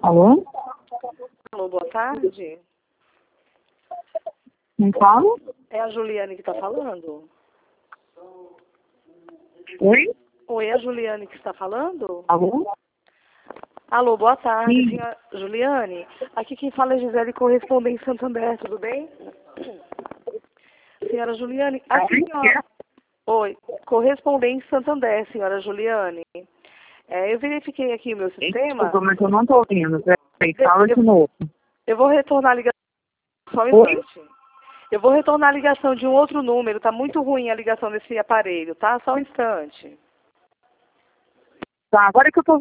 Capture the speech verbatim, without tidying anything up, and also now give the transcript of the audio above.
Alô? Alô, boa tarde. Quem fala? É a Juliane que está falando? Oi? Oi, é a Juliane que está falando? Alô? Alô, boa tarde, Sim. senhora Juliane. Aqui quem fala é Gisele, correspondente Santander, tudo bem? Senhora Juliane, aqui Oi? senhora... Oi, correspondente Santander, senhora Juliane. É, eu verifiquei aqui o meu sistema. Desculpa, mas eu não estou ouvindo. Peraí, De- fala de eu, novo. eu vou retornar a ligação só um Oi? instante. Eu vou retornar a ligação de um outro número, tá muito ruim a ligação desse aparelho, tá? Só um instante. Tá, agora que eu tô